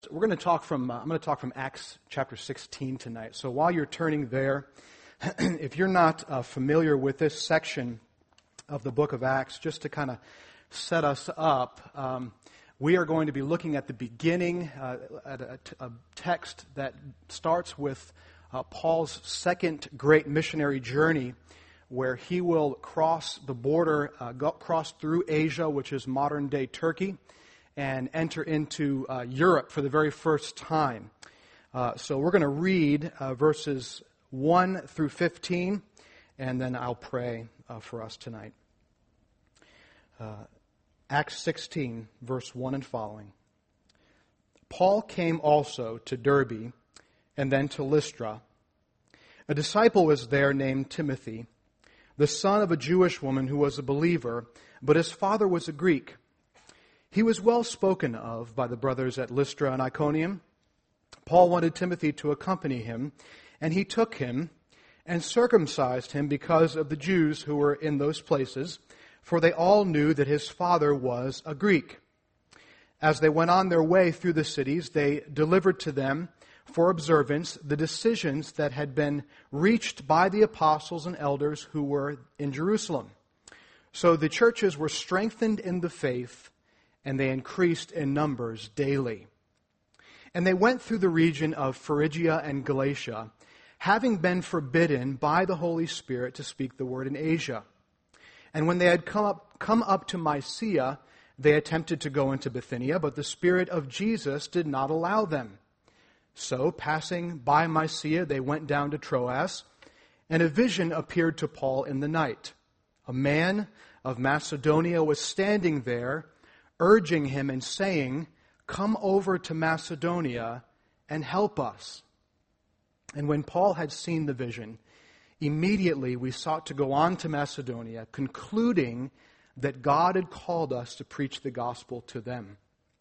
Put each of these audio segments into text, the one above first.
We're going to talk from, I'm going to talk from Acts chapter 16 tonight. So while you're turning there, if you're not familiar with this section of the book of Acts, just to kind of set us up, we are going to be looking at the beginning, at a text that starts with Paul's second great missionary journey, where he will cross the border, cross through Asia, which is modern-day Turkey, and enter into Europe for the very first time. So we're going to read verses 1 through 15, and then I'll pray for us tonight. Acts 16, verse 1 and following. Paul came also to Derbe, and then to Lystra. A disciple was there named Timothy, the son of a Jewish woman who was a believer, but his father was a Greek. He was well spoken of by the brothers at Lystra and Iconium. Paul wanted Timothy to accompany him, and he took him and circumcised him because of the Jews who were in those places, for they all knew that his father was a Greek. As they went on their way through the cities, they delivered to them for observance the decisions that had been reached by the apostles and elders who were in Jerusalem. So the churches were strengthened in the faith, and they increased in numbers daily. And they went through the region of Phrygia and Galatia, having been forbidden by the Holy Spirit to speak the word in Asia. And when they had come up to Mysia, they attempted to go into Bithynia, but the Spirit of Jesus did not allow them. So, passing by Mysia, they went down to Troas, and a vision appeared to Paul in the night. A man of Macedonia was standing there, urging him and saying, "Come over to Macedonia and help us." And when Paul had seen the vision, immediately we sought to go on to Macedonia, concluding that God had called us to preach the gospel to them.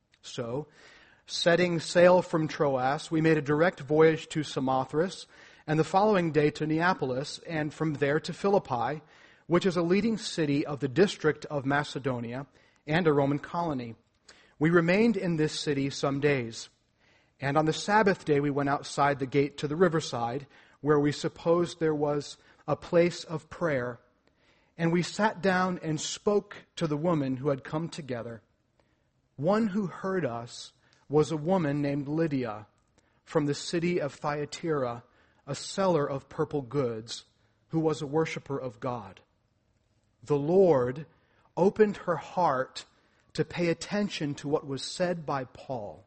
So, setting sail from Troas, we made a direct voyage to Samothrace, and the following day to Neapolis, and from there to Philippi, which is a leading city of the district of Macedonia, and a Roman colony. We remained in this city some days. And on the Sabbath day we went outside the gate to the riverside, where we supposed there was a place of prayer. And we sat down and spoke to the women who had come together. One who heard us was a woman named Lydia, from the city of Thyatira, a seller of purple goods, who was a worshiper of God. The Lord opened her heart to pay attention to what was said by Paul.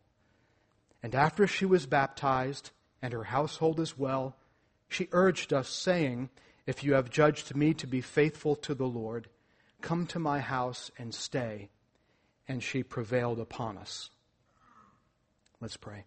And after she was baptized, and her household as well, she urged us, saying, "If you have judged me to be faithful to the Lord, come to my house and stay." And she prevailed upon us. Let's pray.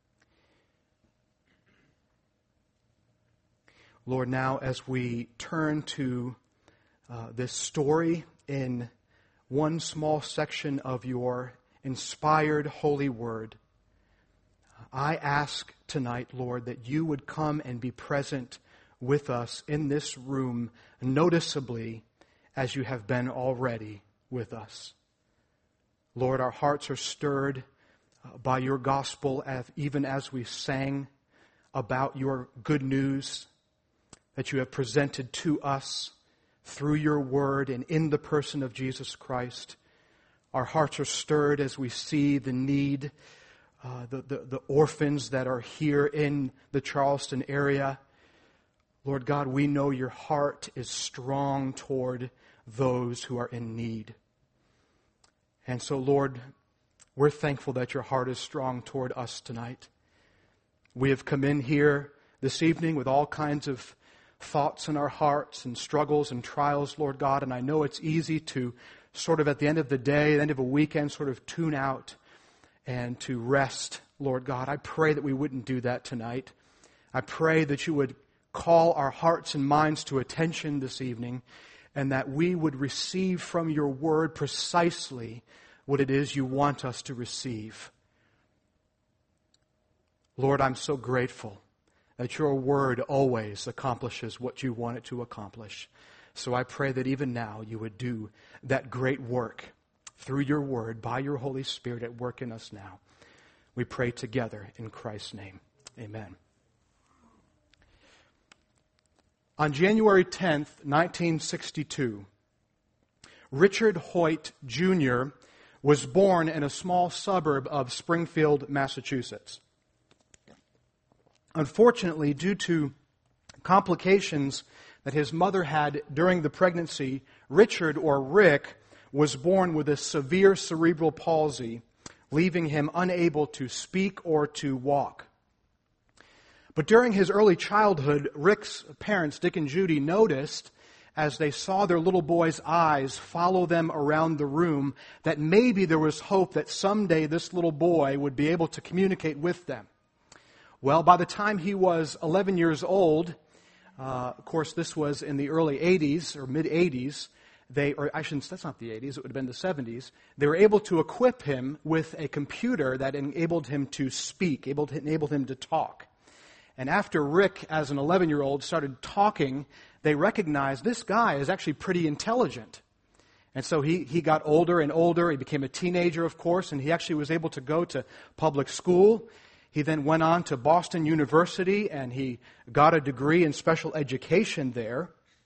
Lord, now as we turn to this story in one small section of your inspired holy word, I ask tonight, Lord, that you would come and be present with us in this room noticeably as you have been already with us. Lord, our hearts are stirred by your gospel, even as we sang about your good news that you have presented to us through your word and in the person of Jesus Christ. Our hearts are stirred as we see the need, the orphans that are here in the Charleston area. Lord God, we know your heart is strong toward those who are in need. And so, Lord, we're thankful that your heart is strong toward us tonight. We have come in here this evening with all kinds of thoughts in our hearts and struggles and trials, Lord God, and I know it's easy to sort of at the end of the day, the end of a weekend, sort of tune out and to rest, Lord God. I pray that we wouldn't do that tonight. I pray that you would call our hearts and minds to attention this evening, and that we would receive from your word precisely what it is you want us to receive. Lord, I'm so grateful that your word always accomplishes what you want it to accomplish. So I pray that even now you would do that great work through your word, by your Holy Spirit at work in us now. We pray together in Christ's name. Amen. On January 10th, 1962, Richard Hoyt, Jr. was born in a small suburb of Springfield, Massachusetts. Unfortunately, due to complications that his mother had during the pregnancy, Richard, or Rick, was born with a severe cerebral palsy, leaving him unable to speak or to walk. But during his early childhood, Rick's parents, Dick and Judy, noticed as they saw their little boy's eyes follow them around the room that maybe there was hope that someday this little boy would be able to communicate with them. Well, by the time he was 11 years old, of course this was in the early 80s or mid-80s, that's not the 80s, it would have been the 70s, they were able to equip him with a computer that enabled him to speak, enabled him to talk. And after Rick, as an 11-year-old, started talking, they recognized this guy is actually pretty intelligent. And so he got older and older. He became a teenager, of course, and he actually was able to go to public school. He then went on to Boston University, and he got a degree in special education there.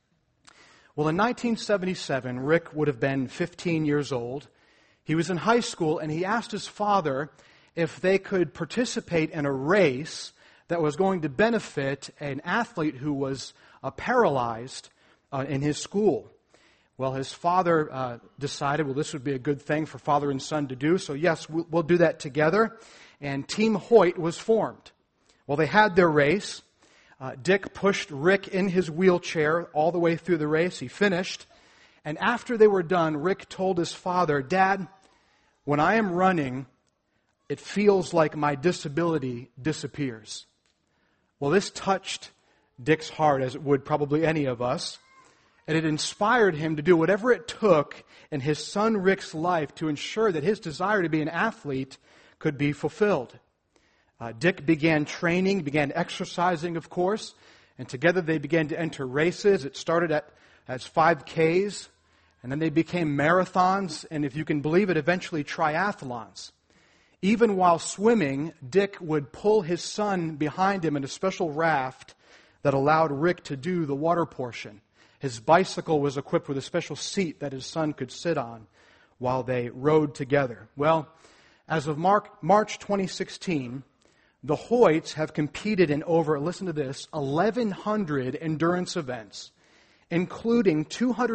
Well, in 1977, Rick would have been 15 years old. He was in high school, and he asked his father if they could participate in a race that was going to benefit an athlete who was paralyzed in his school. Well, his father decided, this would be a good thing for father and son to do, so yes, we'll do that together. And Team Hoyt was formed. Well, they had their race. Dick pushed Rick in his wheelchair all the way through the race. He finished. And after they were done, Rick told his father, "Dad, when I am running, it feels like my disability disappears." Well, this touched Dick's heart, as it would probably any of us, and it inspired him to do whatever it took in his son Rick's life to ensure that his desire to be an athlete could be fulfilled. Dick began training, began exercising, of course, and together they began to enter races. It started as 5Ks, and then they became marathons, and if you can believe it, eventually triathlons. Even while swimming, Dick would pull his son behind him in a special raft that allowed Rick to do the water portion. His bicycle was equipped with a special seat that his son could sit on while they rode together. Well, as of March 2016, the Hoyts have competed in over, listen to this, 1,100 endurance events, including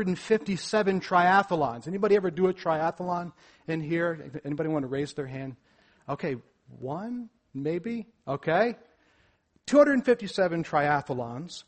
257 triathlons. Anybody ever do a triathlon in here? Anybody want to raise their hand? Okay, one, maybe? Okay. 257 triathlons,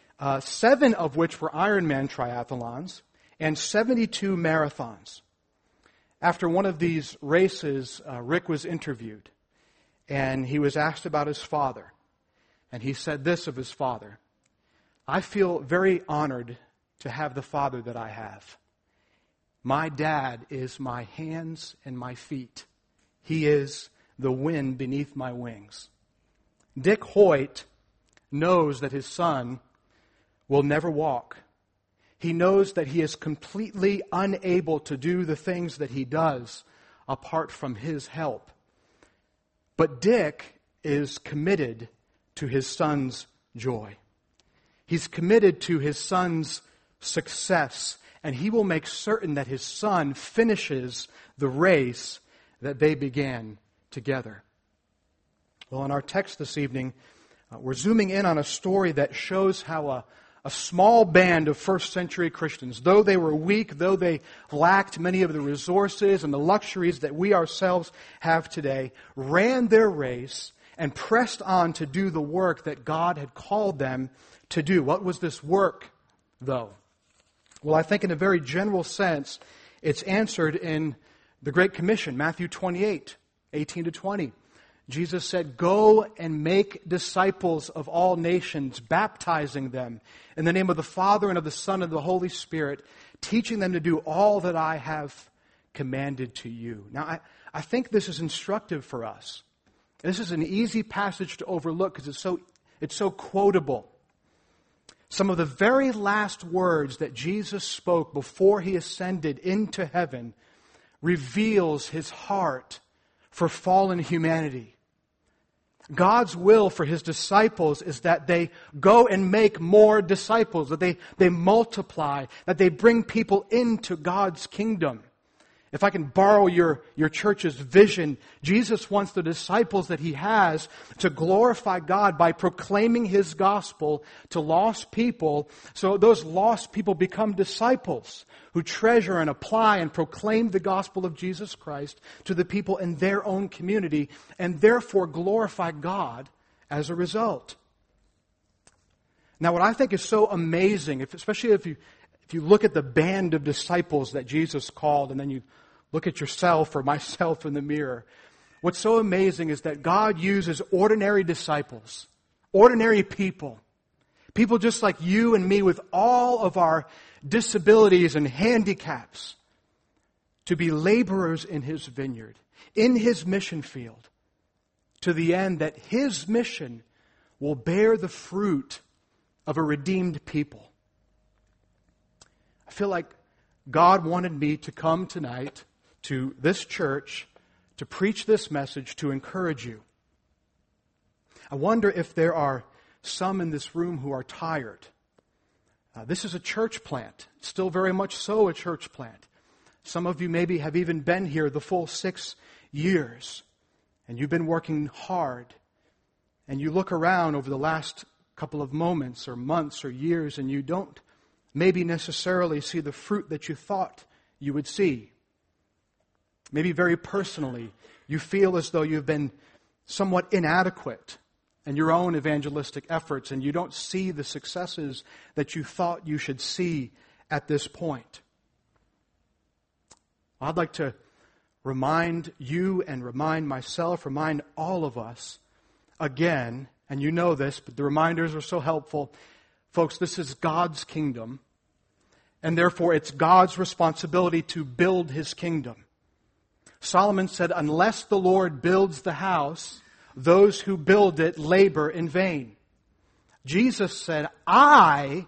7 of which were Ironman triathlons, and 72 marathons. After one of these races, Rick was interviewed, and he was asked about his father. And he said this of his father: "I feel very honored to have the father that I have. My dad is my hands and my feet. He is the wind beneath my wings." Dick Hoyt knows that his son will never walk. He knows that he is completely unable to do the things that he does apart from his help. But Dick is committed to his son's joy. He's committed to his son's success, and he will make certain that his son finishes the race that they began together. Well, in our text this evening, we're zooming in on a story that shows how a small band of first century Christians, though they were weak, though they lacked many of the resources and the luxuries that we ourselves have today, ran their race and pressed on to do the work that God had called them to do. What was this work, though? Well, I think in a very general sense, it's answered in the Great Commission, Matthew 28, 18 to 20. Jesus said, "Go and make disciples of all nations, baptizing them in the name of the Father and of the Son and of the Holy Spirit, teaching them to do all that I have commanded to you." Now, I think this is instructive for us. This is an easy passage to overlook because it's so quotable. Some of the very last words that Jesus spoke before he ascended into heaven reveals his heart for fallen humanity. God's will for His disciples is that they go and make more disciples, that they multiply, that they bring people into God's kingdom. If I can borrow your church's vision, Jesus wants the disciples that He has to glorify God by proclaiming His gospel to lost people, so those lost people become disciples who treasure and apply and proclaim the gospel of Jesus Christ to the people in their own community, and therefore glorify God as a result. Now, what I think is so amazing, especially if you look at the band of disciples that Jesus called, and then you look at yourself or myself in the mirror, what's so amazing is that God uses ordinary disciples, ordinary people just like you and me with all of our disabilities and handicaps, to be laborers in His vineyard, in His mission field, to the end that His mission will bear the fruit of a redeemed people. I feel like God wanted me to come tonight to this church to preach this message to encourage you. I wonder if there are some in this room who are tired. This is a church plant, still very much so a church plant. Some of you maybe have even been here the full 6 years, and you've been working hard, and you look around over the last couple of moments or months or years, and you don't maybe necessarily see the fruit that you thought you would see. Maybe very personally, you feel as though you've been somewhat inadequate in your own evangelistic efforts, and you don't see the successes that you thought you should see at this point. I'd like to remind you and remind myself, remind all of us again, and you know this, but the reminders are so helpful. Folks, this is God's kingdom, and therefore it's God's responsibility to build His kingdom. Solomon said, unless the Lord builds the house, those who build it labor in vain. Jesus said, I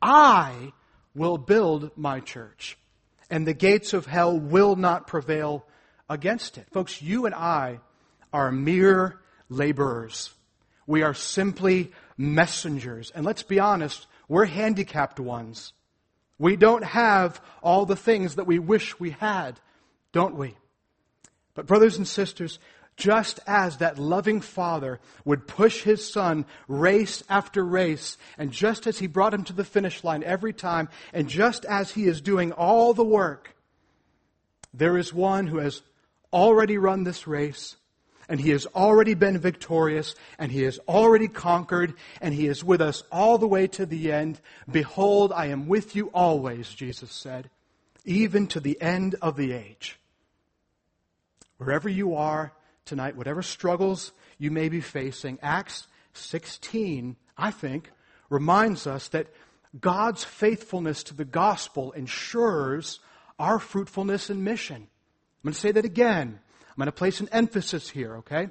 will build my church, and the gates of hell will not prevail against it. Folks, you and I are mere laborers. We are simply messengers. And let's be honest, we're handicapped ones. We don't have all the things that we wish we had, don't we? But brothers and sisters, just as that loving Father would push His Son race after race, and just as He brought him to the finish line every time, and just as He is doing all the work, there is one who has already run this race, and He has already been victorious, and He has already conquered, and He is with us all the way to the end. Behold, I am with you always, Jesus said, even to the end of the age. Wherever you are tonight, whatever struggles you may be facing, Acts 16, I think, reminds us that God's faithfulness to the gospel ensures our fruitfulness in mission. I'm going to say that again. I'm going to place an emphasis here, okay?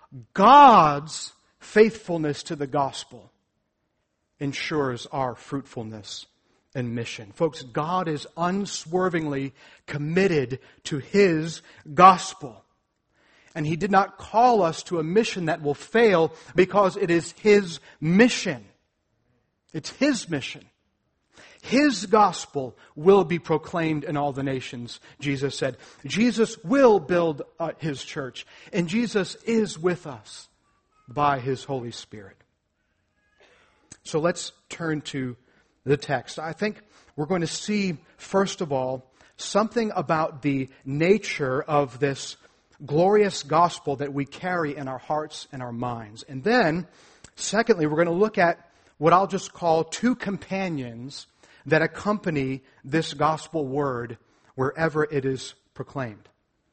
God's faithfulness to the gospel ensures our fruitfulness in mission. Folks, God is unswervingly committed to His gospel. And He did not call us to a mission that will fail because it is His mission. It's His mission. His gospel will be proclaimed in all the nations, Jesus said. Jesus will build His church, and Jesus is with us by His Holy Spirit. So let's turn to the text. I think we're going to see, first of all, something about the nature of this glorious gospel that we carry in our hearts and our minds. And then, secondly, we're going to look at what I'll just call two companions that accompany this gospel word wherever it is proclaimed.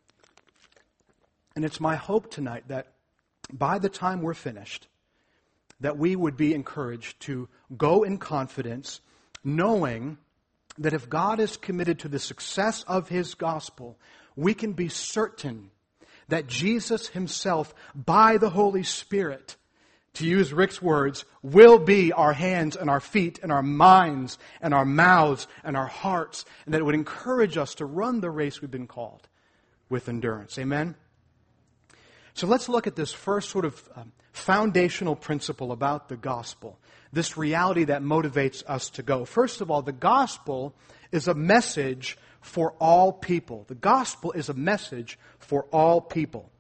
And it's my hope tonight that by the time we're finished, that we would be encouraged to go in confidence, knowing that if God is committed to the success of His gospel, we can be certain that Jesus Himself, by the Holy Spirit, to use Rick's words, will be our hands and our feet and our minds and our mouths and our hearts, and that it would encourage us to run the race we've been called with endurance. Amen? So let's look at this first sort of foundational principle about the gospel, this reality that motivates us to go. First of all, the gospel is a message for all people. The gospel is a message for all people.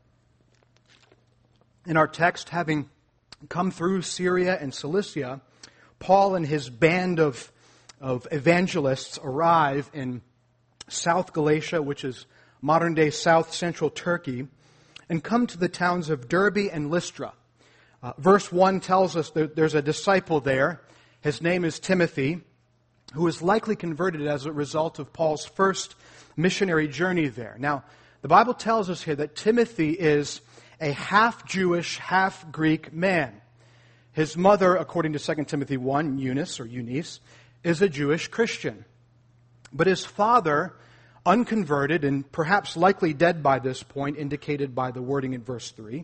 In our text, having come through Syria and Cilicia, Paul and his band of evangelists arrive in South Galatia, which is modern-day south-central Turkey, and come to the towns of Derbe and Lystra. Verse 1 tells us that there's a disciple there. His name is Timothy, who is likely converted as a result of Paul's first missionary journey there. Now, the Bible tells us here that Timothy is a half-Jewish, half-Greek man. His mother, according to 2 Timothy 1, Eunice, is a Jewish Christian. But his father, unconverted and perhaps likely dead by this point, indicated by the wording in verse 3,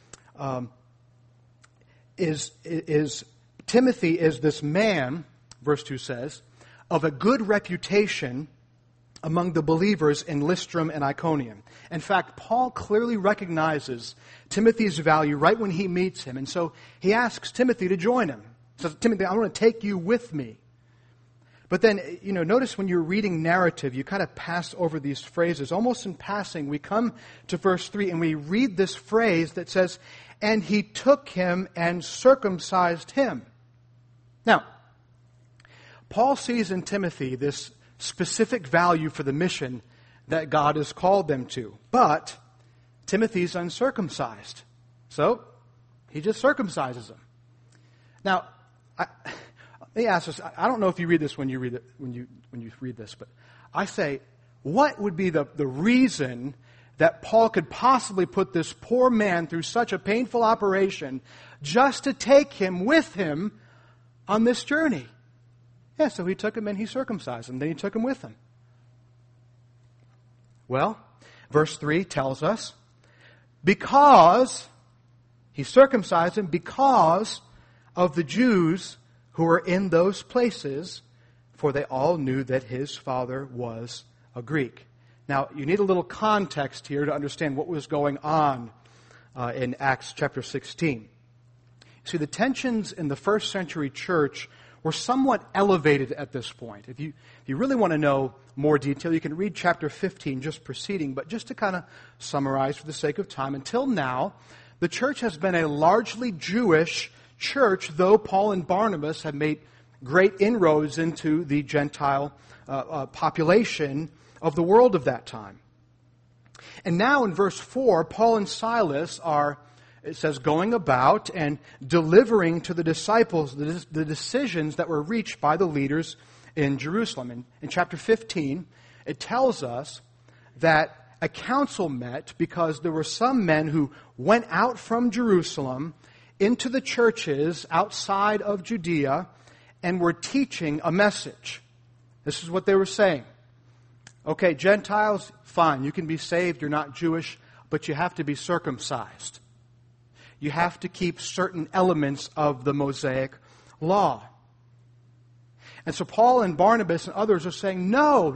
Timothy is this man, verse 2 says, of a good reputation among the believers in Lystrum and Iconium. In fact, Paul clearly recognizes Timothy's value right when he meets him. And so he asks Timothy to join him. He says, Timothy, I want to take you with me. But then, notice when you're reading narrative, you kind of pass over these phrases. Almost in passing, we come to verse 3 and we read this phrase that says, and he took him and circumcised him. Now, Paul sees in Timothy this specific value for the mission that God has called them to. But Timothy's uncircumcised. So, he just circumcises him. Now, let me ask this. I don't know if you read this when you read this, but I say, what would be the reason that Paul could possibly put this poor man through such a painful operation just to take him with him on this journey? Yeah, so he took him and he circumcised him. Then he took him with him. Well, verse 3 tells us, because he circumcised him because of the Jews who were in those places, for they all knew that his father was a Greek. Now, you need a little context here to understand what was going on in Acts chapter 16. See, the tensions in the first century church were somewhat elevated at this point. If you really want to know more detail, you can read chapter 15 just preceding, but just to kind of summarize for the sake of time, until now, the church has been a largely Jewish church, though Paul and Barnabas have made great inroads into the Gentile population of the world of that time. And now in verse 4, Paul and Silas are, it says, going about and delivering to the disciples the decisions that were reached by the leaders in Jerusalem. In chapter 15, it tells us that a council met because there were some men who went out from Jerusalem into the churches outside of Judea and were teaching a message. This is what they were saying. Okay, Gentiles, fine, you can be saved, you're not Jewish, but you have to be circumcised. You have to keep certain elements of the Mosaic law. And so Paul and Barnabas and others are saying, no.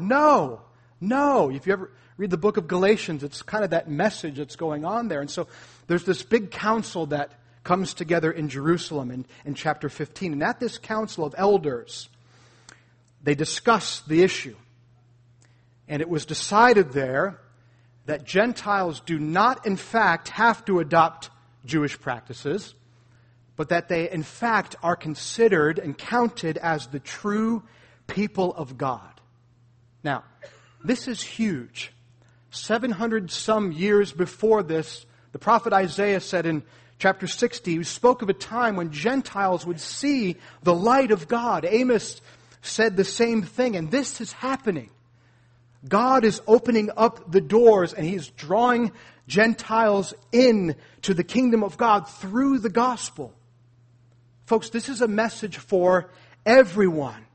If you ever read the book of Galatians, it's kind of that message that's going on there. And so there's this big council that comes together in Jerusalem in chapter 15. And at this council of elders, they discuss the issue. And it was decided there that Gentiles do not, in fact, have to adopt Jewish practices, but that they, in fact, are considered and counted as the true people of God. Now, this is huge. 700 some years before this, the prophet Isaiah said in chapter 60, he spoke of a time when Gentiles would see the light of God. Amos said the same thing, and this is happening. God is opening up the doors and He's drawing Gentiles in to the kingdom of God through the gospel. Folks, this is a message for everyone.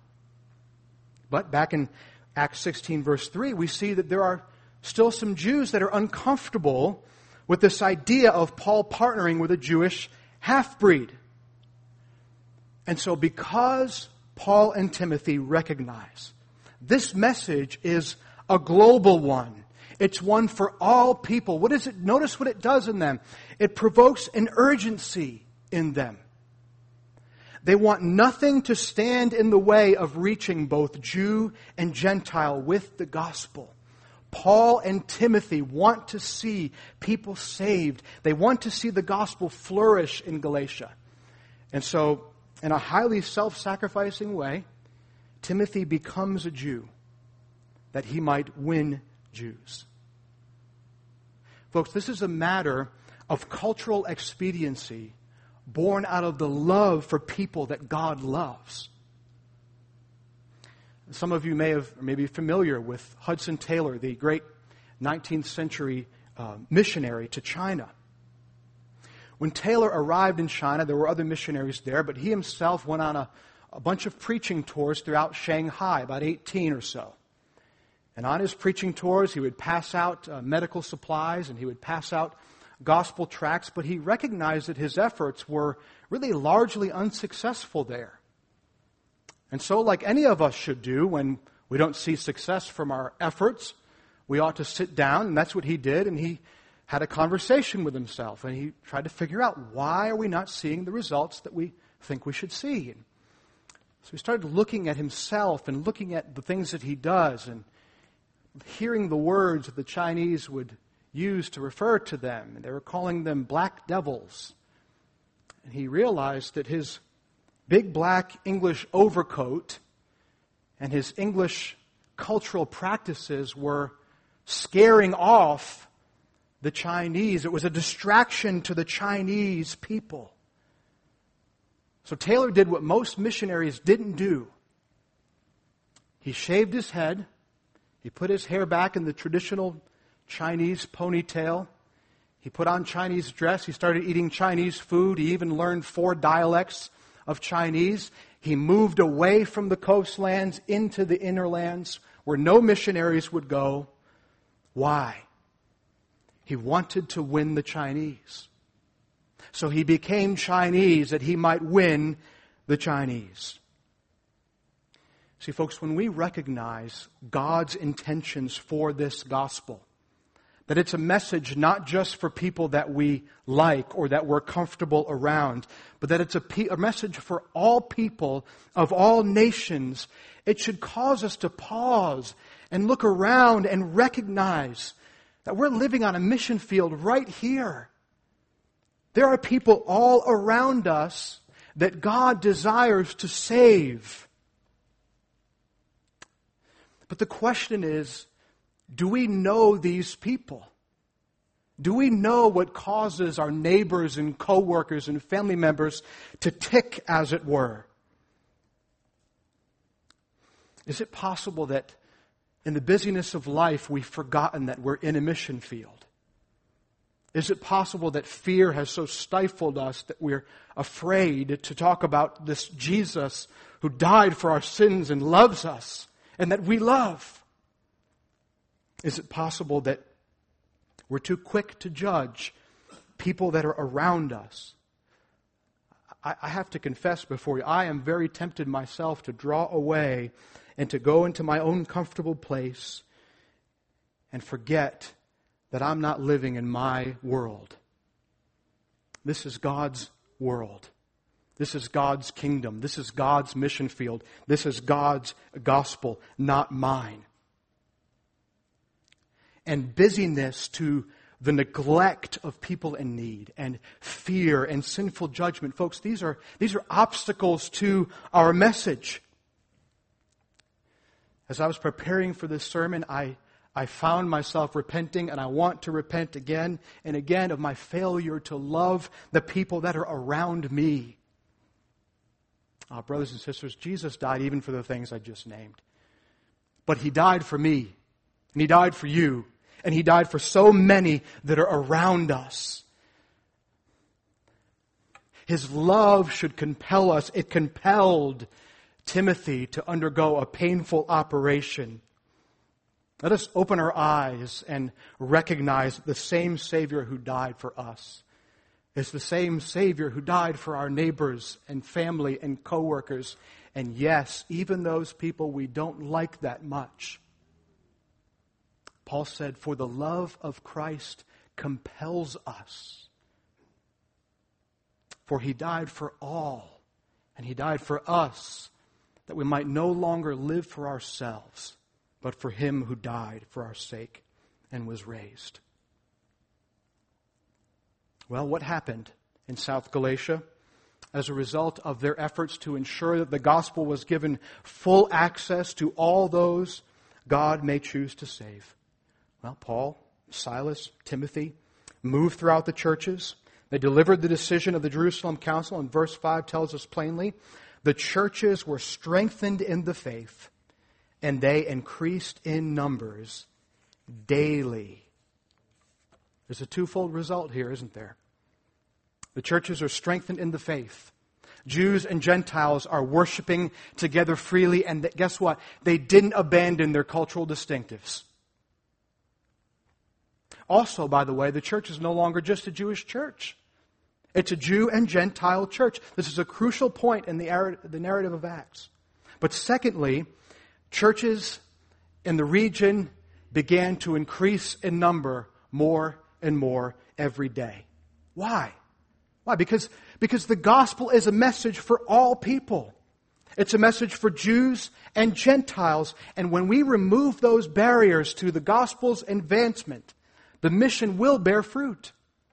But back in Acts 16 verse 3, we see that there are still some Jews that are uncomfortable with this idea of Paul partnering with a Jewish half-breed. And so because Paul and Timothy recognize this message is a global one. It's one for all people. What is it? Notice what it does in them. It provokes an urgency in them. They want nothing to stand in the way of reaching both Jew and Gentile with the gospel. Paul and Timothy want to see people saved. They want to see the gospel flourish in Galatia. And so, in a highly self-sacrificing way, Timothy becomes a Jew that he might win Jews. Folks, this is a matter of cultural expediency born out of the love for people that God loves. Some of you may be familiar with Hudson Taylor, the great 19th century missionary to China. When Taylor arrived in China, there were other missionaries there, but he himself went on a bunch of preaching tours throughout Shanghai, about 18 or so. And on his preaching tours, he would pass out medical supplies and he would pass out gospel tracts, but he recognized that his efforts were really largely unsuccessful there. And so, like any of us should do when we don't see success from our efforts, we ought to sit down, and that's what he did, and he had a conversation with himself, and he tried to figure out, why are we not seeing the results that we think we should see? And so he started looking at himself and looking at the things that he does and hearing the words that the Chinese would use to refer to them. And they were calling them black devils. And he realized that his big black English overcoat and his English cultural practices were scaring off the Chinese. It was a distraction to the Chinese people. So Taylor did what most missionaries didn't do. He shaved his head. He put his hair back in the traditional Chinese ponytail. He put on Chinese dress. He started eating Chinese food. He even learned 4 dialects of Chinese. He moved away from the coastlands into the inner lands where no missionaries would go. Why? He wanted to win the Chinese. So he became Chinese that he might win the Chinese. See, folks, when we recognize God's intentions for this gospel, that it's a message not just for people that we like or that we're comfortable around, but that it's a message for all people of all nations, it should cause us to pause and look around and recognize that we're living on a mission field right here. There are people all around us that God desires to save. But the question is, do we know these people? Do we know what causes our neighbors and co-workers and family members to tick, as it were? Is it possible that in the busyness of life we've forgotten that we're in a mission field? Is it possible that fear has so stifled us that we're afraid to talk about this Jesus who died for our sins and loves us and that we love? Is it possible that we're too quick to judge people that are around us? I have to confess before you, I am very tempted myself to draw away and to go into my own comfortable place and forget that I'm not living in my world. This is God's world. This is God's kingdom. This is God's mission field. This is God's gospel, not mine. And busyness to the neglect of people in need and fear and sinful judgment. Folks, these are obstacles to our message. As I was preparing for this sermon, I found myself repenting, and I want to repent again and again of my failure to love the people that are around me. Brothers and sisters, Jesus died even for the things I just named. But He died for me, and He died for you, and He died for so many that are around us. His love should compel us. It compelled Timothy to undergo a painful operation. Let us open our eyes and recognize the same Savior who died for us is the same Savior who died for our neighbors and family and co-workers. And yes, even those people we don't like that much. Paul said, "For the love of Christ compels us. For he died for all, and he died for us, that we might no longer live for ourselves, but for him who died for our sake and was raised." Well, what happened in South Galatia as a result of their efforts to ensure that the gospel was given full access to all those God may choose to save? Well, Paul, Silas, Timothy moved throughout the churches. They delivered the decision of the Jerusalem Council, and verse 5 tells us plainly, the churches were strengthened in the faith, and they increased in numbers daily. There's a twofold result here, isn't there? The churches are strengthened in the faith. Jews and Gentiles are worshiping together freely, and guess what? They didn't abandon their cultural distinctives. Also, by the way, the church is no longer just a Jewish church. It's a Jew and Gentile church. This is a crucial point in the narrative of Acts. But secondly, churches in the region began to increase in number more and more every day. Why? Why? Because the gospel is a message for all people. It's a message for Jews and Gentiles. And when we remove those barriers to the gospel's advancement, the mission will bear fruit.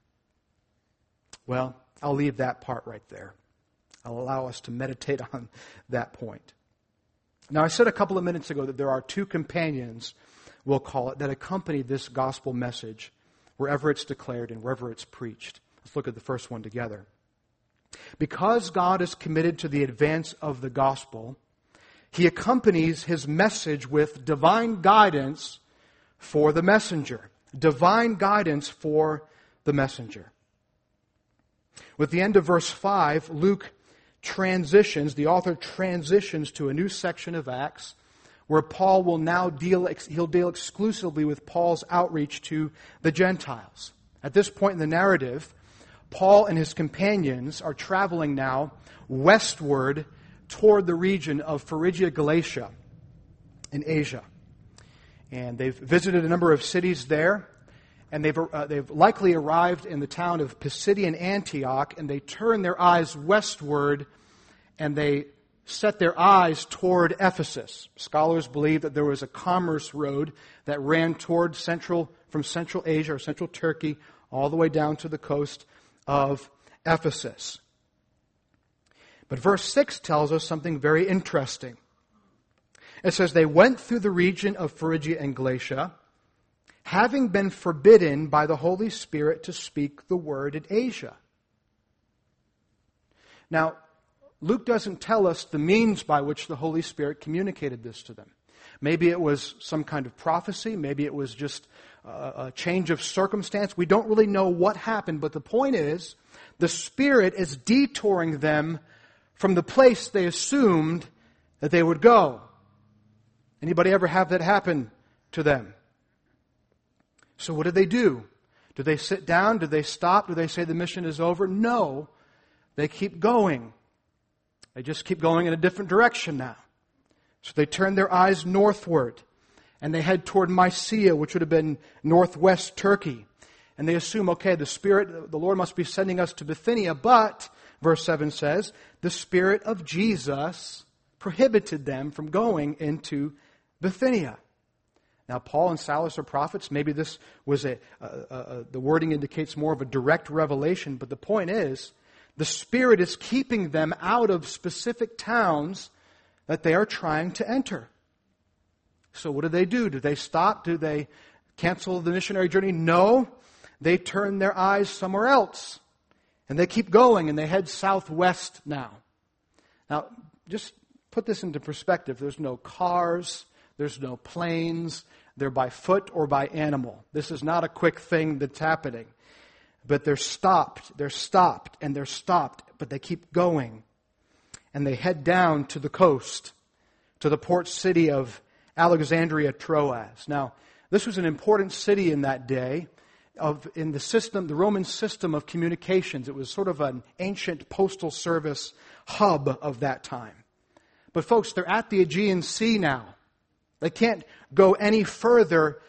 Well, I'll leave that part right there. I'll allow us to meditate on that point. Now, I said a couple of minutes ago that there are two companions, we'll call it, that accompany this gospel message wherever it's declared and wherever it's preached. Let's look at the first one together. Because God is committed to the advance of the gospel, He accompanies His message with divine guidance for the messenger. Divine guidance for the messenger. With the end of verse 5, Luke the author transitions to a new section of Acts where Paul will now deal exclusively with Paul's outreach to the Gentiles. At this point in the narrative, Paul and his companions are traveling now westward toward the region of Phrygia, Galatia in Asia. And they've visited a number of cities there. And they've likely arrived in the town of Pisidian Antioch, and they turn their eyes westward, and they set their eyes toward Ephesus. Scholars believe that there was a commerce road that ran toward from Central Asia or Central Turkey all the way down to the coast of Ephesus. But verse 6 tells us something very interesting. It says, they went through the region of Phrygia and Galatia, having been forbidden by the Holy Spirit to speak the word in Asia. Now, Luke doesn't tell us the means by which the Holy Spirit communicated this to them. Maybe it was some kind of prophecy. Maybe it was just a change of circumstance. We don't really know what happened, but the point is, the Spirit is detouring them from the place they assumed that they would go. Anybody ever have that happen to them? So what do? Do they sit down? Do they stop? Do they say the mission is over? No. They keep going. They just keep going in a different direction now. So they turn their eyes northward, and they head toward Mysia, which would have been northwest Turkey. And they assume, okay, the Lord must be sending us to Bithynia, but, verse 7 says, the Spirit of Jesus prohibited them from going into Bithynia. Now, Paul and Silas are prophets. Maybe this was the wording indicates more of a direct revelation. But the point is, the Spirit is keeping them out of specific towns that they are trying to enter. So what do? Do they stop? Do they cancel the missionary journey? No. They turn their eyes somewhere else. And they keep going, and they head southwest now. Now, just put this into perspective. There's no cars. There's no planes. They're by foot or by animal. This is not a quick thing that's happening. But they're stopped, and they're stopped, but they keep going. And they head down to the coast, to the port city of Alexandria Troas. Now, this was an important city in that day, in the Roman system of communications. It was sort of an ancient postal service hub of that time. But folks, they're at the Aegean Sea now. They can't go any further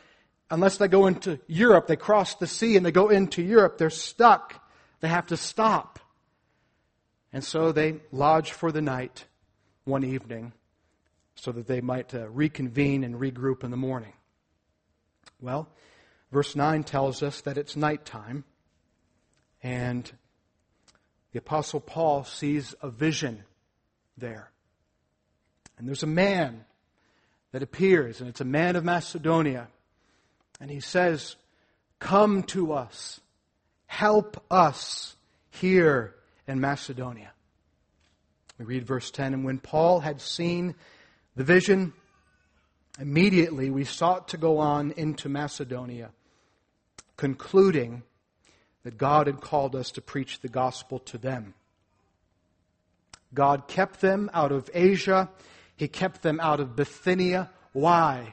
unless they go into Europe, they cross the sea and they go into Europe, they're stuck. They have to stop. And so they lodge for the night one evening so that they might reconvene and regroup in the morning. Well, verse 9 tells us that it's nighttime, and the Apostle Paul sees a vision there. And there's a man that appears, and it's a man of Macedonia. And he says, "Come to us, help us here in Macedonia." We read verse 10, "And when Paul had seen the vision, immediately we sought to go on into Macedonia, concluding that God had called us to preach the gospel to them." God kept them out of Asia. He kept them out of Bithynia. Why?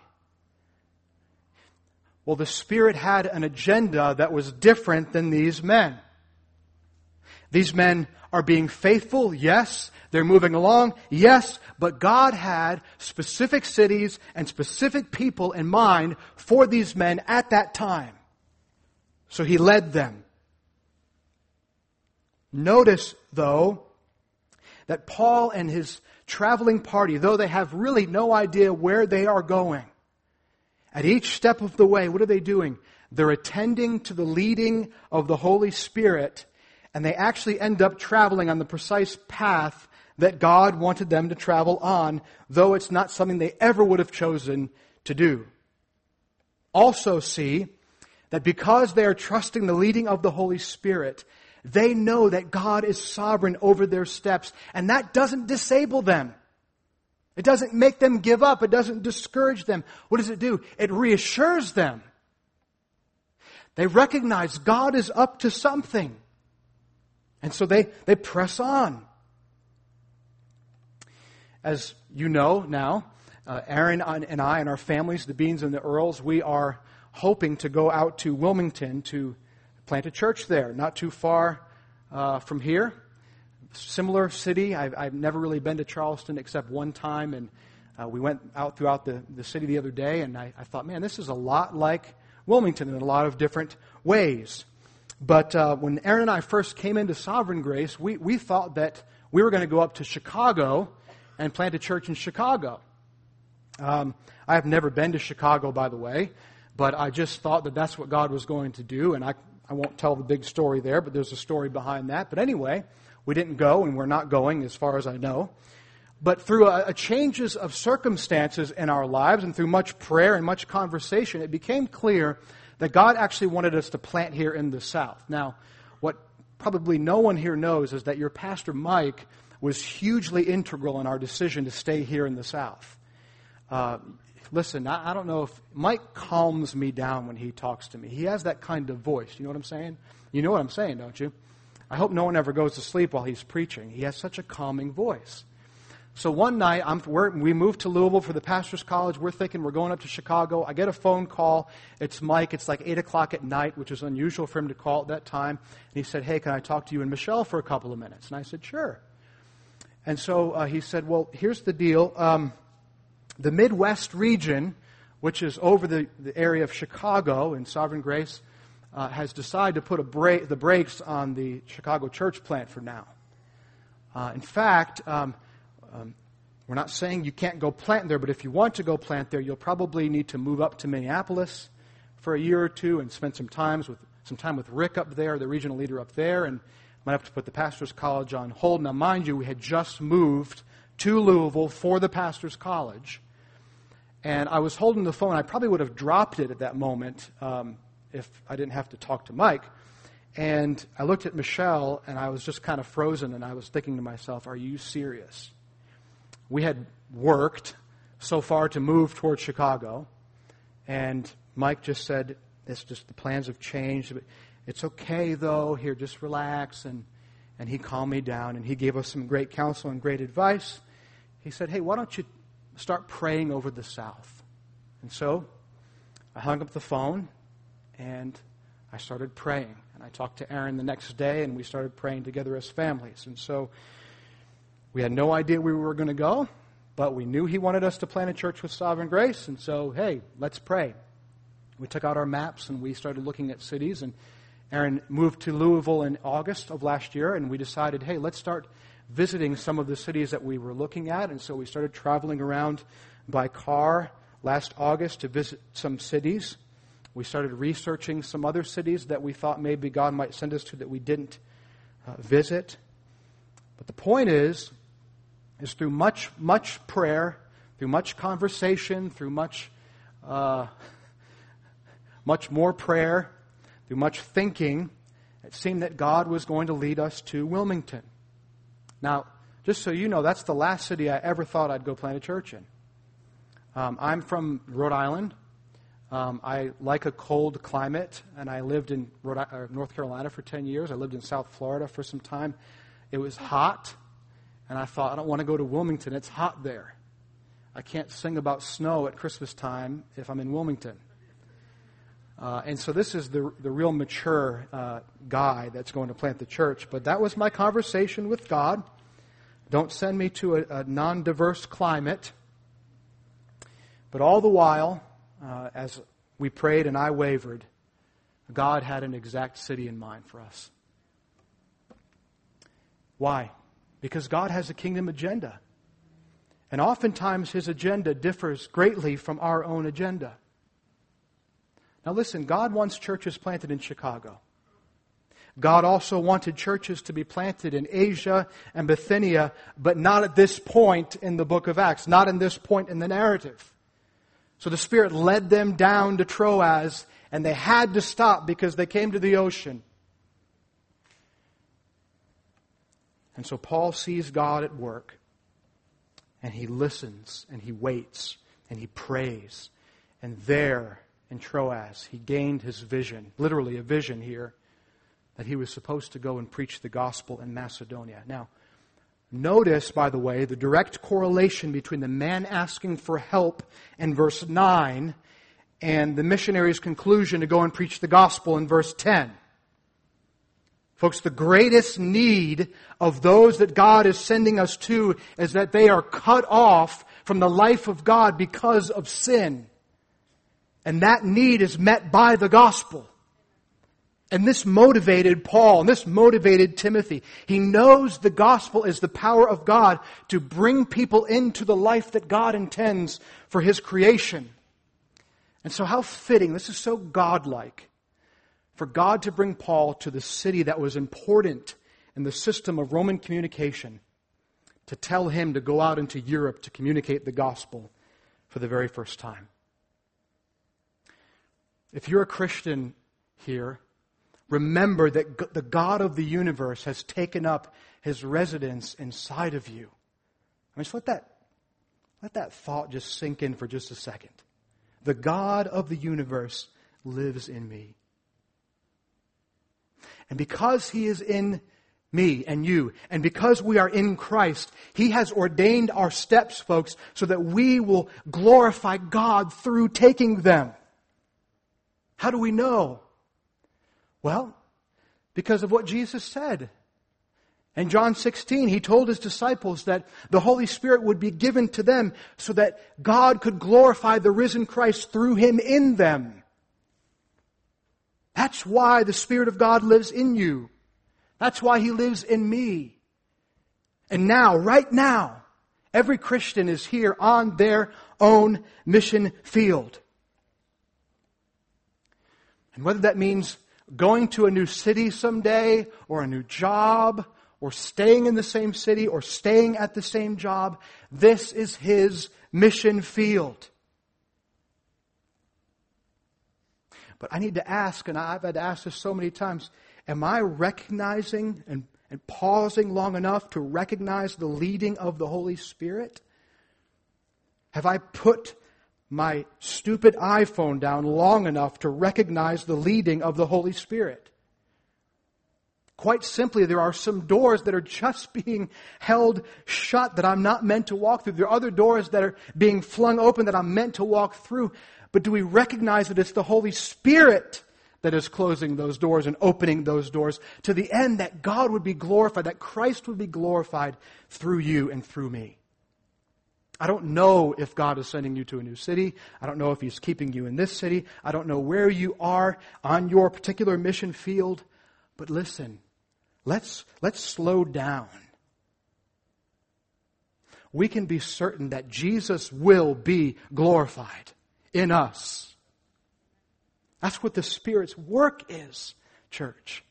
Well, the Spirit had an agenda that was different than these men. These men are being faithful, yes. They're moving along, yes. But God had specific cities and specific people in mind for these men at that time. So He led them. Notice, though, that Paul and his traveling party, though they have really no idea where they are going, at each step of the way, what are they doing? They're attending to the leading of the Holy Spirit, and they actually end up traveling on the precise path that God wanted them to travel on, though it's not something they ever would have chosen to do. Also see that because they are trusting the leading of the Holy Spirit, they know that God is sovereign over their steps, and that doesn't disable them. It doesn't make them give up. It doesn't discourage them. What does it do? It reassures them. They recognize God is up to something. And so they press on. As you know now, Aaron and I and our families, the Beans and the Earls, we are hoping to go out to Wilmington to plant a church there, not too far from here. Similar city. I've never really been to Charleston except one time, and we went out throughout the city the other day, and I thought, man, this is a lot like Wilmington in a lot of different ways. But when Aaron and I first came into Sovereign Grace, we thought that we were going to go up to Chicago and plant a church in Chicago. I have never been to Chicago, by the way, but I just thought that that's what God was going to do, and I won't tell the big story there, but there's a story behind that. But anyway, we didn't go, and we're not going as far as I know. But through a changes of circumstances in our lives and through much prayer and much conversation, it became clear that God actually wanted us to plant here in the South. Now, what probably no one here knows is that your pastor Mike was hugely integral in our decision to stay here in the South. Listen, I don't know if Mike calms me down when he talks to me. He has that kind of voice. You know what I'm saying? You know what I'm saying, don't you? I hope no one ever goes to sleep while he's preaching. He has such a calming voice. So one night, we moved to Louisville for the pastor's college. We're thinking we're going up to Chicago. I get a phone call. It's Mike. It's like 8 o'clock at night, which is unusual for him to call at that time. And he said, "Hey, can I talk to you and Michelle for a couple of minutes?" And I said, "Sure." And so he said, "Well, here's the deal. The Midwest region, which is over the area of Chicago in Sovereign Grace, has decided to put the brakes on the Chicago church plant for now. In fact, we're not saying you can't go plant there, but if you want to go plant there, you'll probably need to move up to Minneapolis for a year or two and spend some time with Rick up there, the regional leader up there, and might have to put the pastor's college on hold." Now, mind you, we had just moved to Louisville for the pastor's college, and I was holding the phone. I probably would have dropped it at that moment if I didn't have to talk to Mike. And I looked at Michelle, and I was just kind of frozen, and I was thinking to myself, are you serious? We had worked so far to move towards Chicago, and Mike just said, "It's just the plans have changed. It's okay, though. Here, just relax." And he calmed me down, and he gave us some great counsel and great advice. He said, "Hey, why don't you start praying over the South?" And so I hung up the phone, and I started praying. And I talked to Aaron the next day, and we started praying together as families. And so we had no idea where we were going to go, but we knew he wanted us to plant a church with Sovereign Grace. And so, hey, let's pray. We took out our maps and we started looking at cities. And Aaron moved to Louisville in August of last year, and we decided, hey, let's start visiting some of the cities that we were looking at. And so we started traveling around by car last August to visit some cities. We started researching some other cities that we thought maybe God might send us to that we didn't visit. But the point is through much prayer, through much conversation, through much more prayer, through much thinking, it seemed that God was going to lead us to Wilmington. Now, just so you know, that's the last city I ever thought I'd go plant a church in. I'm from Rhode Island. I like a cold climate, and I lived in North Carolina for 10 years. I lived in South Florida for some time. It was hot, and I thought, I don't want to go to Wilmington. It's hot there. I can't sing about snow at Christmas time if I'm in Wilmington. And so this is the real mature guy that's going to plant the church. But that was my conversation with God. Don't send me to a non-diverse climate. But all the while, as we prayed and I wavered, God had an exact city in mind for us. Why? Because God has a kingdom agenda. And oftentimes His agenda differs greatly from our own agenda. Now listen, God wants churches planted in Chicago. God also wanted churches to be planted in Asia and Bithynia, but not at this point in the book of Acts, not in this point in the narrative. So the Spirit led them down to Troas, and they had to stop because they came to the ocean. And so Paul sees God at work, and he listens, and he waits, and he prays. And there in Troas, he gained his vision, literally a vision here, that he was supposed to go and preach the gospel in Macedonia. Now, notice, by the way, the direct correlation between the man asking for help in verse 9 and the missionary's conclusion to go and preach the gospel in verse 10. Folks, the greatest need of those that God is sending us to is that they are cut off from the life of God because of sin. And that need is met by the gospel. And this motivated Paul, and this motivated Timothy. He knows the gospel is the power of God to bring people into the life that God intends for His creation. And so how fitting, this is so godlike, for God to bring Paul to the city that was important in the system of Roman communication, to tell him to go out into Europe to communicate the gospel for the very first time. If you're a Christian here, remember that the God of the universe has taken up His residence inside of you. I mean, just let that thought just sink in for just a second. The God of the universe lives in me. And because He is in me and you, and because we are in Christ, He has ordained our steps, folks, so that we will glorify God through taking them. How do we know? Well, because of what Jesus said. In John 16, He told His disciples that the Holy Spirit would be given to them so that God could glorify the risen Christ through Him in them. That's why the Spirit of God lives in you. That's why He lives in me. And now, right now, every Christian is here on their own mission field. And whether that means going to a new city someday, or a new job, or staying in the same city, or staying at the same job, this is His mission field. But I need to ask, and I've had to ask this so many times, am I recognizing and pausing long enough to recognize the leading of the Holy Spirit? Have I put my stupid iPhone down long enough to recognize the leading of the Holy Spirit? Quite simply, there are some doors that are just being held shut that I'm not meant to walk through. There are other doors that are being flung open that I'm meant to walk through. But do we recognize that it's the Holy Spirit that is closing those doors and opening those doors to the end that God would be glorified, that Christ would be glorified through you and through me? I don't know if God is sending you to a new city. I don't know if He's keeping you in this city. I don't know where you are on your particular mission field. But listen, let's slow down. We can be certain that Jesus will be glorified in us. That's what the Spirit's work is, church.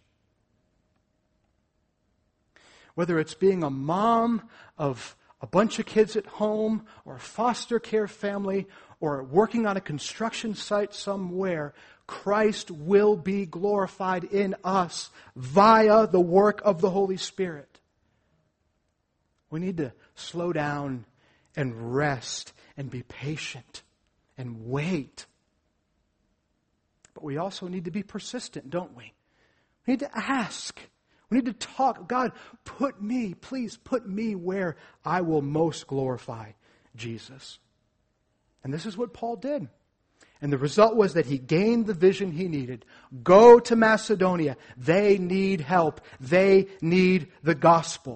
Whether it's being a mom of a bunch of kids at home, or a foster care family, or working on a construction site somewhere, Christ will be glorified in us via the work of the Holy Spirit. We need to slow down and rest and be patient and wait. But we also need to be persistent, don't we? We need to ask. We need to talk. God, please put me where I will most glorify Jesus. And this is what Paul did. And the result was that he gained the vision he needed. Go to Macedonia. They need help. They need the gospel.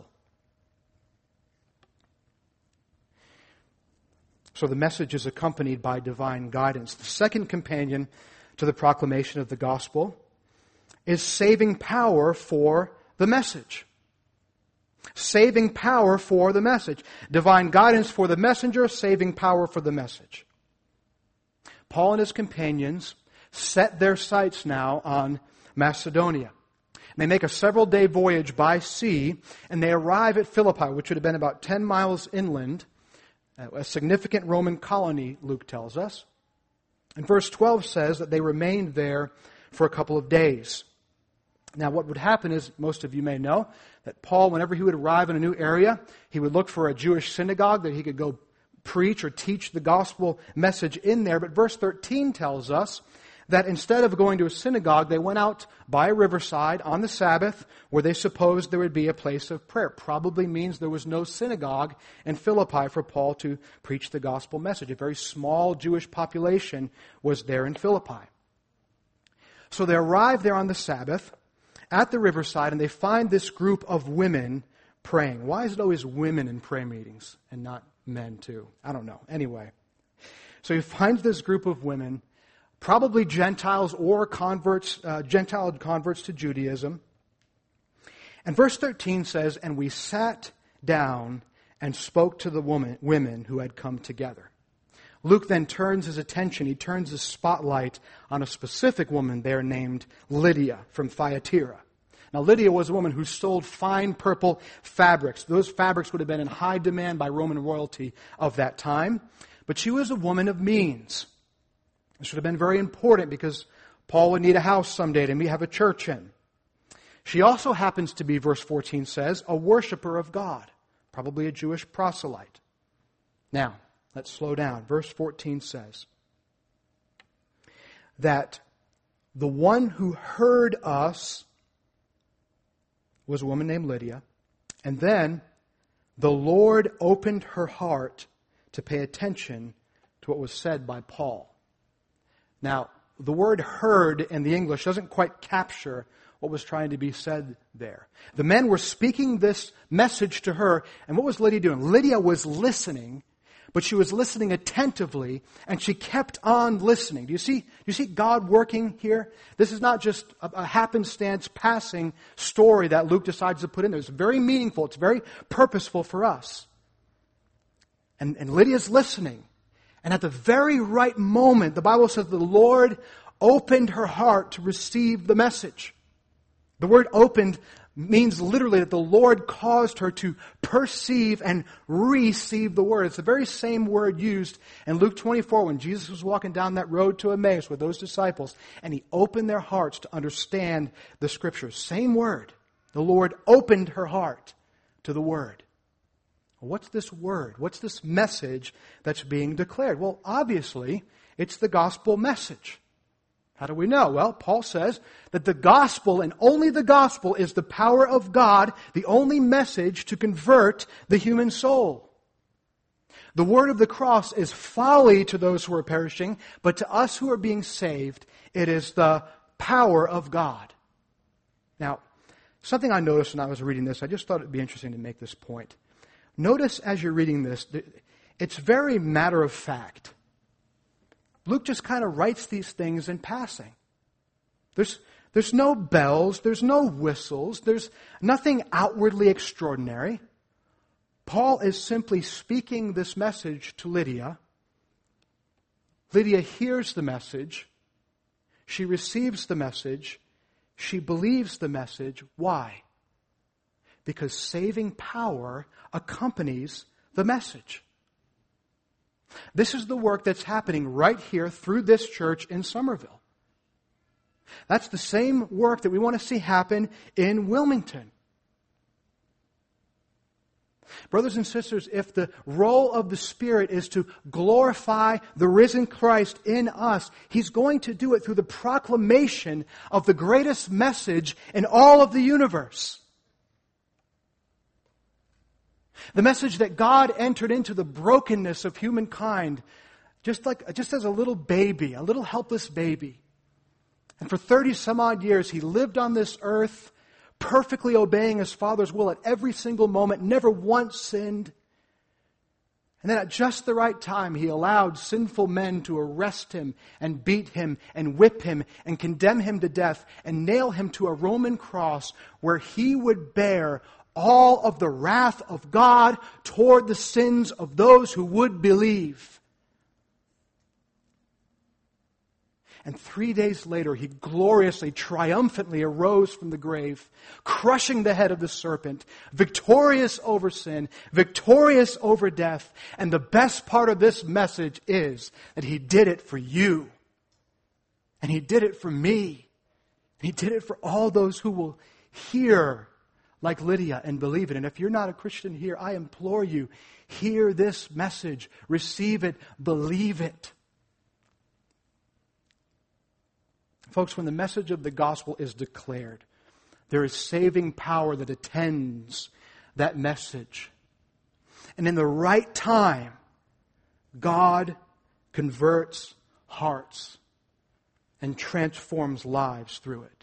So the message is accompanied by divine guidance. The second companion to the proclamation of the gospel is saving power for the message. Saving power for the message. Divine guidance for the messenger, saving power for the message. Paul and his companions set their sights now on Macedonia. They make a several-day voyage by sea, and they arrive at Philippi, which would have been about 10 miles inland, a significant Roman colony, Luke tells us. And verse 12 says that they remained there for a couple of days. Now, what would happen is, most of you may know, that Paul, whenever he would arrive in a new area, he would look for a Jewish synagogue that he could go preach or teach the gospel message in there. But verse 13 tells us that instead of going to a synagogue, they went out by a riverside on the Sabbath where they supposed there would be a place of prayer. Probably means there was no synagogue in Philippi for Paul to preach the gospel message. A very small Jewish population was there in Philippi. So they arrive there on the Sabbath at the riverside, and they find this group of women praying. Why is it always women in prayer meetings and not men too? I don't know. Anyway, so he finds this group of women, probably Gentiles or converts, Gentile converts to Judaism. And verse 13 says, "And we sat down and spoke to the women who had come together." Luke then turns his attention, he turns his spotlight on a specific woman there named Lydia from Thyatira. Now, Lydia was a woman who sold fine purple fabrics. Those fabrics would have been in high demand by Roman royalty of that time. But she was a woman of means. This would have been very important because Paul would need a house someday to have a church in. She also happens to be, verse 14 says, a worshiper of God, probably a Jewish proselyte. Now, let's slow down. Verse 14 says that the one who heard us was a woman named Lydia, and then the Lord opened her heart to pay attention to what was said by Paul. Now, the word heard in the English doesn't quite capture what was trying to be said there. The men were speaking this message to her, and what was Lydia doing? Lydia was listening, but she was listening attentively, and she kept on listening. Do you see God working here? This is not just a happenstance passing story that Luke decides to put in there. It's very meaningful. It's very purposeful for us. And Lydia's listening. And at the very right moment, the Bible says the Lord opened her heart to receive the message. The word opened means literally that the Lord caused her to perceive and receive the word. It's the very same word used in Luke 24 when Jesus was walking down that road to Emmaus with those disciples, and He opened their hearts to understand the Scriptures. Same word. The Lord opened her heart to the word. What's this word? What's this message that's being declared? Well, obviously, it's the gospel message. How do we know? Well, Paul says that the gospel, and only the gospel, is the power of God, the only message to convert the human soul. The word of the cross is folly to those who are perishing, but to us who are being saved, it is the power of God. Now, something I noticed when I was reading this, I just thought it would be interesting to make this point. Notice as you're reading this, it's very matter of fact. Luke just kind of writes these things in passing. There's no bells, there's no whistles, there's nothing outwardly extraordinary. Paul is simply speaking this message to Lydia. Lydia hears the message. She receives the message. She believes the message. Why? Because saving power accompanies the message. This is the work that's happening right here through this church in Somerville. That's the same work that we want to see happen in Wilmington. Brothers and sisters, if the role of the Spirit is to glorify the risen Christ in us, He's going to do it through the proclamation of the greatest message in all of the universe. The message that God entered into the brokenness of humankind just as a little baby, a little helpless baby. And for 30 some odd years, He lived on this earth, perfectly obeying His Father's will at every single moment, never once sinned. And then at just the right time, He allowed sinful men to arrest Him and beat Him and whip Him and condemn Him to death and nail Him to a Roman cross where He would bear all of the wrath of God toward the sins of those who would believe. And 3 days later, He gloriously, triumphantly arose from the grave, crushing the head of the serpent, victorious over sin, victorious over death. And the best part of this message is that He did it for you. And He did it for me. And He did it for all those who will hear like Lydia and believe it. And if you're not a Christian here, I implore you, hear this message, receive it, believe it. Folks, when the message of the gospel is declared, there is saving power that attends that message. And in the right time, God converts hearts and transforms lives through it.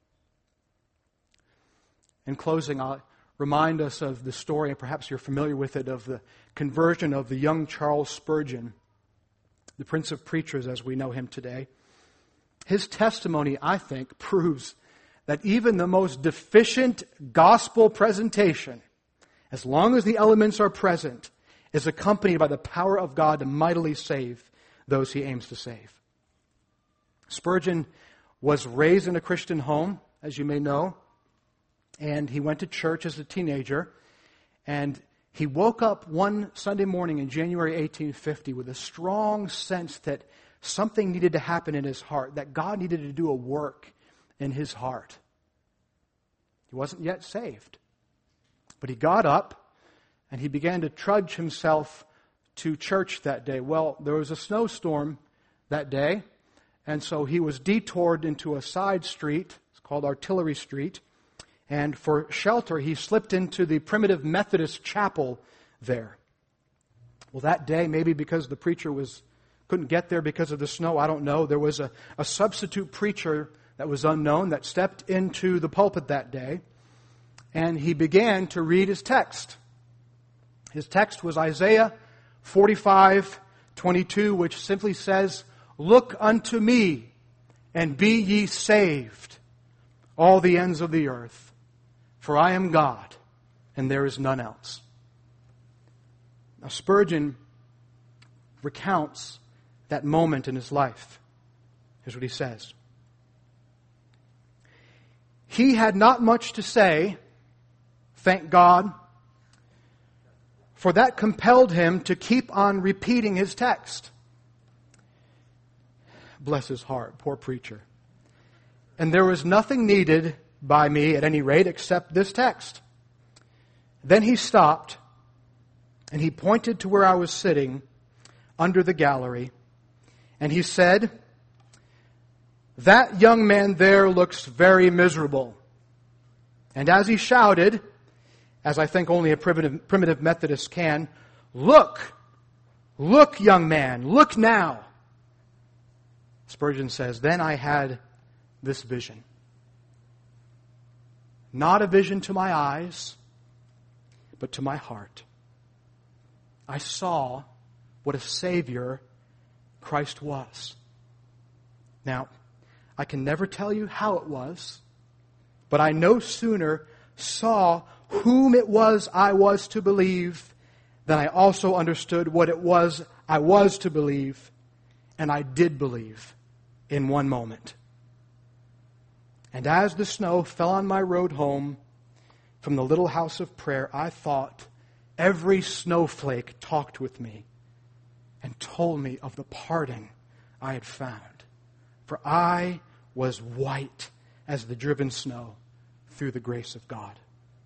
In closing, I'll remind us of the story, and perhaps you're familiar with it, of the conversion of the young Charles Spurgeon, the Prince of Preachers as we know him today. His testimony, I think, proves that even the most deficient gospel presentation, as long as the elements are present, is accompanied by the power of God to mightily save those He aims to save. Spurgeon was raised in a Christian home, as you may know, and he went to church as a teenager, and he woke up one Sunday morning in January 1850 with a strong sense that something needed to happen in his heart, that God needed to do a work in his heart. He wasn't yet saved. But he got up and he began to trudge himself to church that day. Well, there was a snowstorm that day, and so he was detoured into a side street. It's called Artillery Street. And for shelter, he slipped into the Primitive Methodist chapel there. Well, that day, maybe because the preacher couldn't get there because of the snow, I don't know. There was a substitute preacher that was unknown that stepped into the pulpit that day, and he began to read his text. His text was Isaiah 45:22, which simply says, "Look unto me, and be ye saved, all the ends of the earth, for I am God, and there is none else." Now Spurgeon recounts that moment in his life. Here's what he says. He had not much to say, thank God, for that compelled him to keep on repeating his text. Bless his heart, poor preacher. And there was nothing needed by me, at any rate, except this text. Then he stopped, and he pointed to where I was sitting under the gallery, and he said, "That young man there looks very miserable." And as he shouted, as I think only a primitive Methodist can, "Look! Look, young man! Look now!" Spurgeon says, "Then I had this vision. Not a vision to my eyes, but to my heart. I saw what a Savior Christ was. Now, I can never tell you how it was, but I no sooner saw whom it was I was to believe than I also understood what it was I was to believe, and I did believe in one moment. And as the snow fell on my road home from the little house of prayer, I thought every snowflake talked with me and told me of the pardon I had found. For I was white as the driven snow through the grace of God.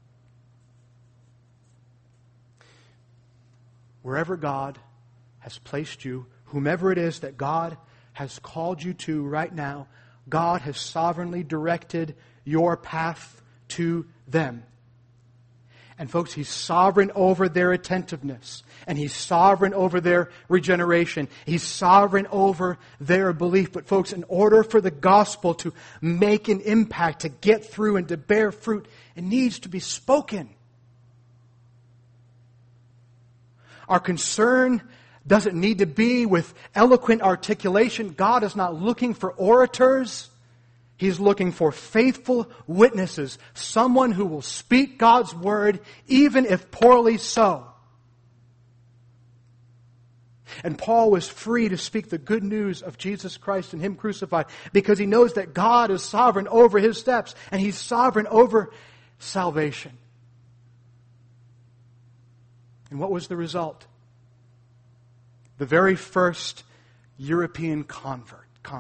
Wherever God has placed you, whomever it is that God has called you to right now, God has sovereignly directed your path to them. And folks, He's sovereign over their attentiveness. And He's sovereign over their regeneration. He's sovereign over their belief. But folks, in order for the gospel to make an impact, to get through and to bear fruit, it needs to be spoken. Our concern doesn't need to be with eloquent articulation. God is not looking for orators. He's looking for faithful witnesses. Someone who will speak God's word, even if poorly so. And Paul was free to speak the good news of Jesus Christ and Him crucified because he knows that God is sovereign over his steps and He's sovereign over salvation. And what was the result? The very first European convert.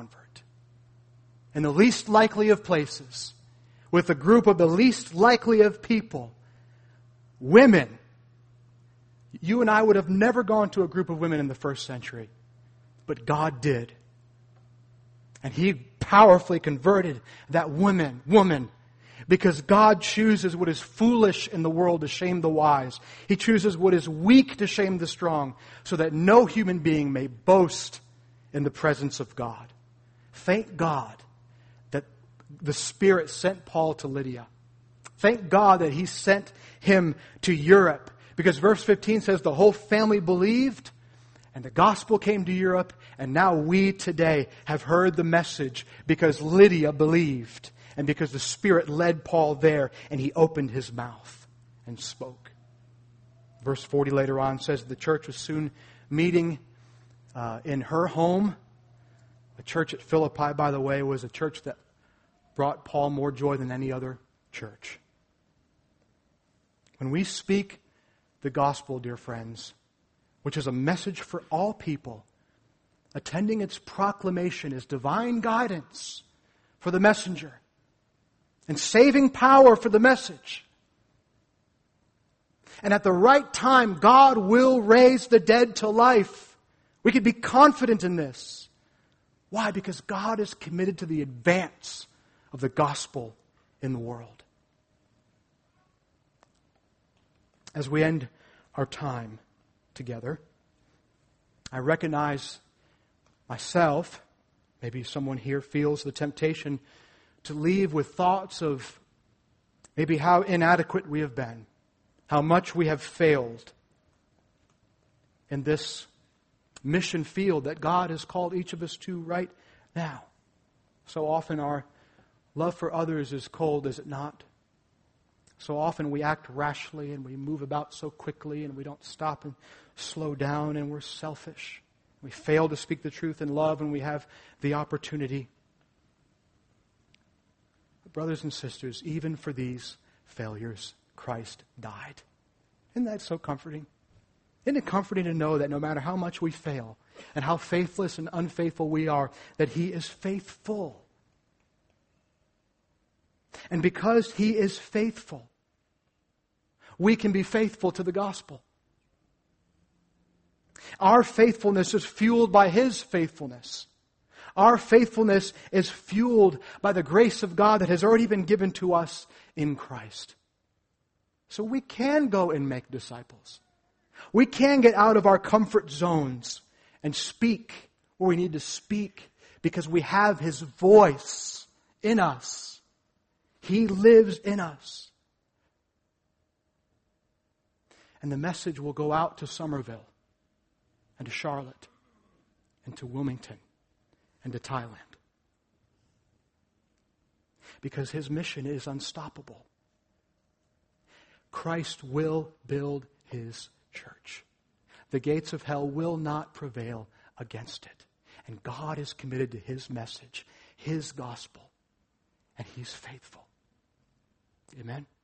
In the least likely of places, with a group of the least likely of people, women. You and I would have never gone to a group of women in the first century, but God did. And He powerfully converted that woman, because God chooses what is foolish in the world to shame the wise. He chooses what is weak to shame the strong, so that no human being may boast in the presence of God. Thank God that the Spirit sent Paul to Lydia. Thank God that He sent him to Europe. Because verse 15 says the whole family believed, and the gospel came to Europe, and now we today have heard the message because Lydia believed, and because the Spirit led Paul there, and he opened his mouth and spoke. Verse 40 later on says the church was soon meeting in her home. The church at Philippi, by the way, was a church that brought Paul more joy than any other church. When we speak the gospel, dear friends, which is a message for all people, attending its proclamation is divine guidance for the messenger and saving power for the message. And at the right time, God will raise the dead to life. We can be confident in this. Why? Because God is committed to the advance of the gospel in the world. As we end our time together, I recognize myself, maybe someone here feels the temptation to leave with thoughts of maybe how inadequate we have been, how much we have failed in this mission field that God has called each of us to right now. So often our love for others is cold, is it not? So often we act rashly and we move about so quickly and we don't stop and slow down, and we're selfish. We fail to speak the truth in love when we have the opportunity. Brothers and sisters, even for these failures, Christ died. Isn't that so comforting? Isn't it comforting to know that no matter how much we fail and how faithless and unfaithful we are, that He is faithful. And because He is faithful, we can be faithful to the gospel. Our faithfulness is fueled by His faithfulness. Our faithfulness is fueled by the grace of God that has already been given to us in Christ. So we can go and make disciples. We can get out of our comfort zones and speak where we need to speak because we have His voice in us. He lives in us. And the message will go out to Somerville. and to Charlotte and to Wilmington and to Thailand. Because his mission is unstoppable. Christ will build his church. The gates of hell will not prevail against it. And God is committed to his message, his gospel, and he's faithful. Amen?